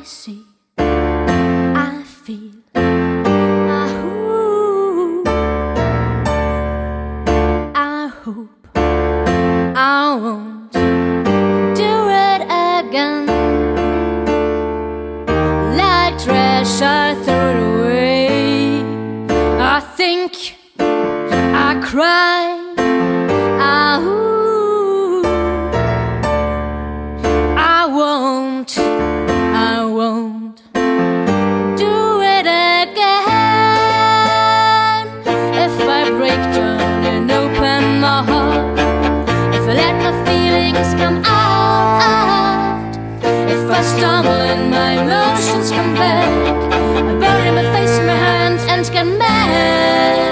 see, I feel. I hope I won't do it again. Like trash I throw it away. I think I cry. I won't do it again. If I break down and open my heart, if I let my feelings come out, if I stumble and my emotions come back, I bury my face in my hands and get mad.